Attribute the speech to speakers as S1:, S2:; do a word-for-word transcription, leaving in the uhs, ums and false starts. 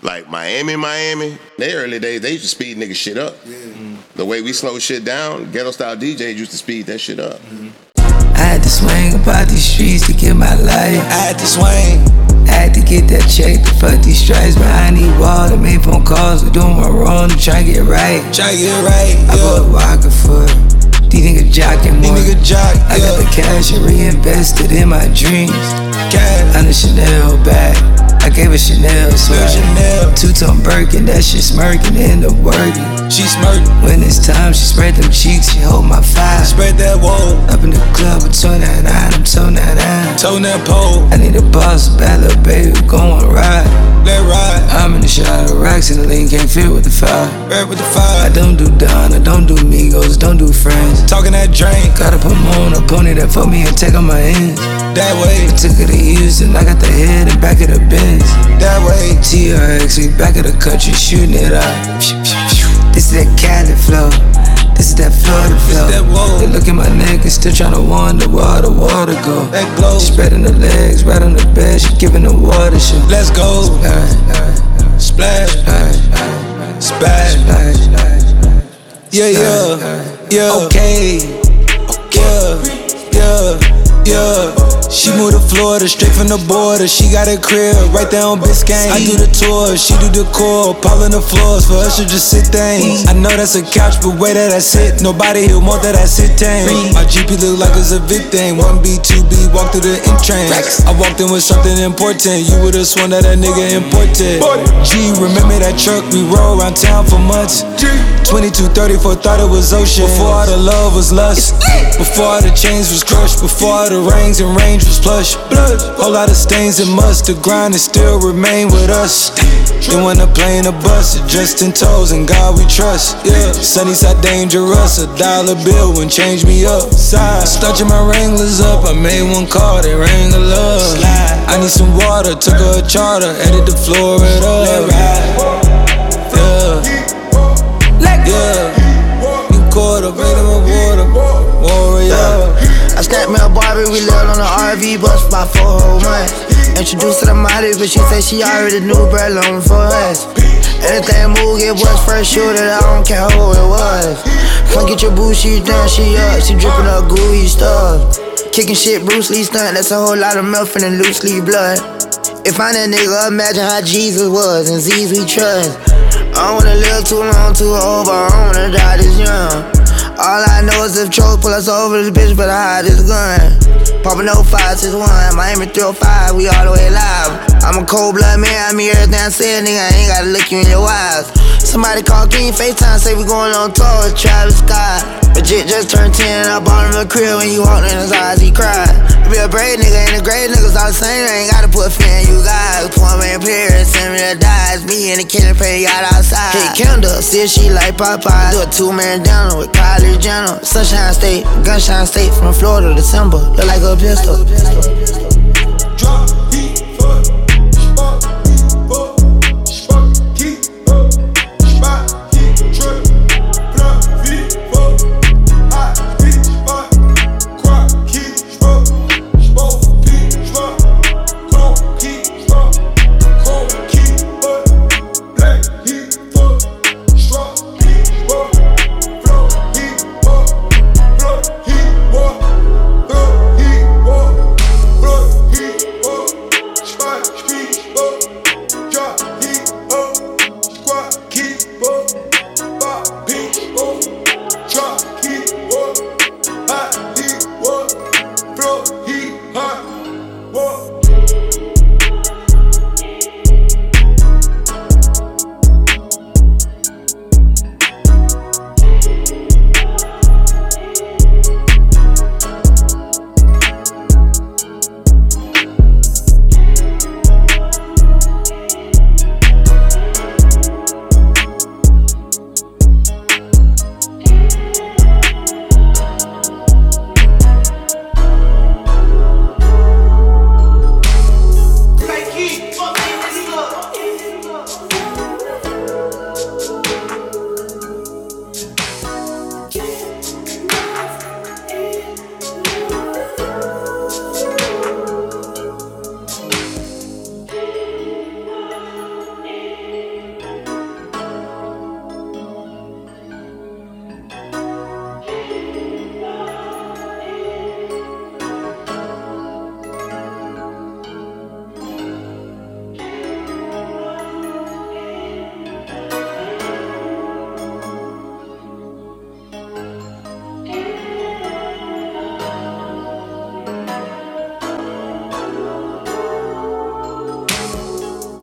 S1: Like Miami, Miami, they early days, they used to speed nigga shit up. Yeah. Mm-hmm. The way we slow shit down, ghetto style D Js used to speed that shit up.
S2: Mm-hmm. I had to swing about these streets to get my life.
S3: I had to swing.
S2: I had to get that check to fuck these stripes behind these walls. I made phone calls, we doing what wrong to try to get right.
S3: Try to get right, yeah.
S2: I bought a Walker for these niggas jocking more.
S3: These niggas jock, yeah.
S2: I got the cash and reinvested in my dreams.
S3: Cash.
S2: On the Chanel bag, I gave her Chanel swag.
S3: Chanel.
S2: Two-tone Birkin, that shit smirking in the working.
S3: She smirking.
S2: When it's time, she spread them cheeks, she hold my fire.
S3: Spread that wall.
S2: Up in the club with toe nine nine, I'm toe nine nine.
S3: Toe that pole.
S2: I need a boss, bad little baby, gon' ride.
S3: Let ride.
S2: I'm in the shot of racks and the lean can't fit with the fire.
S3: Right with the fire.
S2: I don't do Don, I don't do Migos, don't do friends.
S3: Talking that drink.
S2: Gotta put more on a pony that fuck me and take on my ends.
S3: That way.
S2: I took her to Houston, I got the head and back of the Benz.
S3: That way.
S2: T R X, we back of the country shooting it out. This is that Cali flow. This is that Florida flow.
S3: That
S2: they look at my neck and still tryna wonder where the water go.
S3: That glow.
S2: She spreading the legs right on the bed, she giving the water show.
S3: Let's go.
S2: Alright, alright,
S3: splash.
S2: Alright, alright,
S3: splash.
S2: Splash, splash.
S3: Yeah, yeah, yeah. Okay. Okay. Yeah, yeah, yeah. She moved to Florida, straight from the border. She got a crib right there on Biscayne. I do the tour, she do the core, piling the floors for us to just sit things. I know that's a couch, but way that I sit, nobody here want that I sit tame. My G P look like it's a big thing. One B, two B, walk through the entrance. I walked in with something important. You would've sworn that that nigga imported. G, remember that truck? We rode around town for months. twenty-two thirty-four, thought it was ocean. Before all the love was lust, before all the chains was crushed, before all the rings and range was plush. Whole lot of stains and must, the grind and still remain with us. Then when the plane a bus, just in toes and God we trust. Yeah, Sunnyside dangerous, a dollar bill wouldn't change me up. Starching my Wranglers up, I made one call, they rang a love. I need some water, took her a charter, headed to Florida. Yeah, yeah, you caught up, made him a water warrior.
S4: I snapped me a Barbie, we lived on the R V bus for about four whole months. Introduced to the Molly, but she said she already knew bro long for us. Anything move, get what's first shooter, I don't care who it was. Come get your boo, she done, she up, she dripping up gooey stuff. Kicking shit, Bruce Lee stunt, that's a whole lot of milk and loose leaf blood. If I that nigga, imagine how Jesus was, and Z's we trust. I don't wanna live too long, too old, but I don't wanna die this young. All I know is if trolls pull us over, this bitch better hide this gun. Poppin' oh five six one, Miami three oh five, we all the way live. I'm a cold blood man, I mean everything I said, nigga, I ain't gotta look you in your eyes. Somebody call King FaceTime, say we going on tour with Travis Scott. Legit just turned ten, I bought him a crib, when he walked in his eyes, he cried. Be a brave nigga, and the great niggas all the same, I ain't gotta put fear in you guys. Poor man Paris, send me to die, it's me and the kid pay out outside. Hit Kendall, see if she like Popeye. Do a two-man dinner with Kylie Jenner. Sunshine State, Gunshine State, from Florida to December, look like a pistol.
S3: Drop.